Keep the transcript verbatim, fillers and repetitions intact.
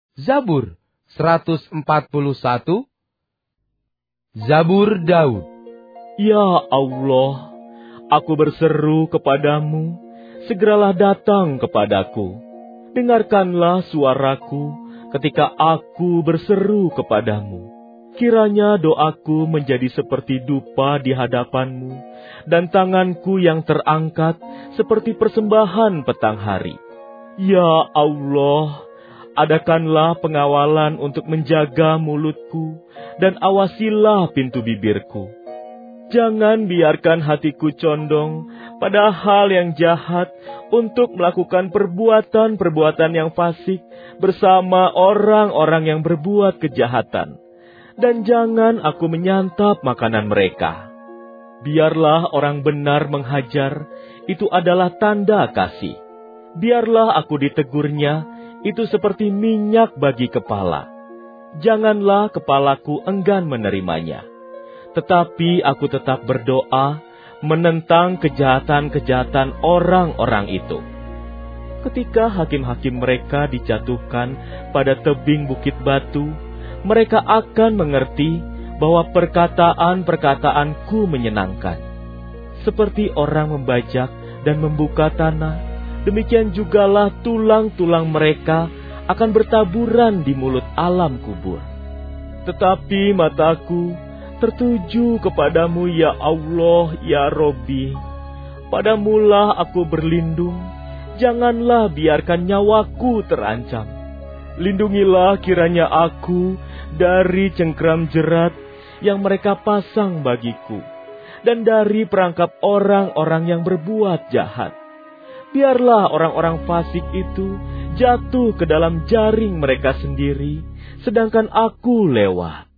Zabur seratus empat puluh satu. Zabur Daud. Ya Allah, aku berseru kepadamu, segeralah datang kepadaku. Dengarkanlah suaraku ketika aku berseru kepadamu. Kiranya doaku menjadi seperti dupa di hadapanmu, dan tanganku yang terangkat seperti persembahan petang hari. Ya Allah, adakanlah pengawalan untuk menjaga mulutku, dan awasilah pintu bibirku. Jangan biarkan hatiku condong pada hal yang jahat untuk melakukan perbuatan-perbuatan yang fasik bersama orang-orang yang berbuat kejahatan. Dan jangan aku menyantap makanan mereka. Biarlah orang benar menghajar, itu adalah tanda kasih. Biarlah aku ditegurnya, itu seperti minyak bagi kepala. Janganlah kepalaku enggan menerimanya. Tetapi aku tetap berdoa, menentang kejahatan-kejahatan orang-orang itu. Ketika hakim-hakim mereka dijatuhkan pada tebing bukit batu, mereka akan mengerti bahwa perkataan-perkataanku menyenangkan. Seperti orang membajak dan membuka tanah, demikian jugalah tulang-tulang mereka akan bertaburan di mulut alam kubur. Tetapi mataku tertuju kepadamu, ya Allah, ya Robbi. Padamulah aku berlindung, janganlah biarkan nyawaku terancam. Lindungilah kiranya aku dari cengkram jerat yang mereka pasang bagiku, dan dari perangkap orang-orang yang berbuat jahat. Biarlah orang-orang fasik itu jatuh ke dalam jaring mereka sendiri, sedangkan aku lewat.